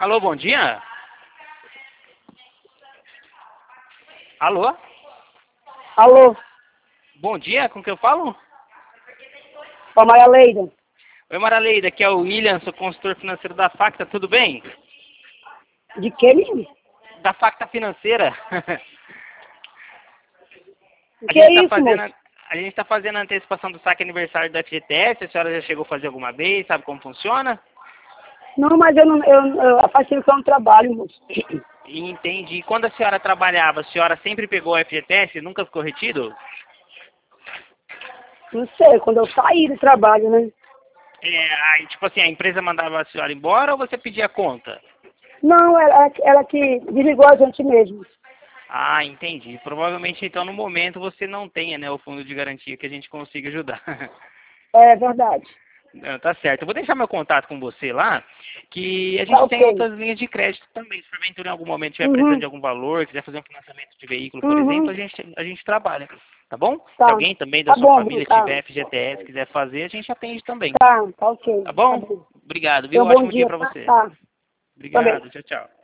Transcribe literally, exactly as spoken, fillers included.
Alô, bom dia? Alô? Alô, Bom dia, com quem eu falo? com a Maria Leida. Oi, Maraleida, aqui é o William, sou consultor financeiro da Facta, tudo bem? De que, menino? Da Facta Financeira. O A que gente é está isso, fazendo, moço? a gente tá fazendo a antecipação do saque aniversário da F G T S, a senhora já chegou a fazer alguma vez, sabe como funciona? Não, mas eu não, eu, eu faz tempo que eu não trabalho, moço. E entendi. Quando a senhora trabalhava, a senhora sempre pegou a F G T S, nunca ficou retido? Não sei, quando eu saí do trabalho, né? É, aí, tipo assim, a empresa mandava a senhora embora ou você pedia conta? Não, ela, ela que desligou a gente mesmo. Ah, entendi. Provavelmente, então, no momento você não tenha, né, o fundo de garantia que a gente consiga ajudar. É verdade. Não, tá certo. Eu vou deixar meu contato com você lá, que a Tá gente tem ok. outras linhas de crédito também. Se porventura em algum momento estiver precisando Uhum, de algum valor, quiser fazer um financiamento de veículo, por exemplo, uhum. a gente, a gente trabalha, tá bom? Se Tá. alguém também da Tá sua bom, Bruno, família tá. tiver F G T S, quiser fazer, a gente atende também. Tá, tá ok. Tá Tá bom? bom. Obrigado, viu? Então, bom Ótimo dia dia, pra tá? você. Tá. Também. Obrigado. Tchau, tchau.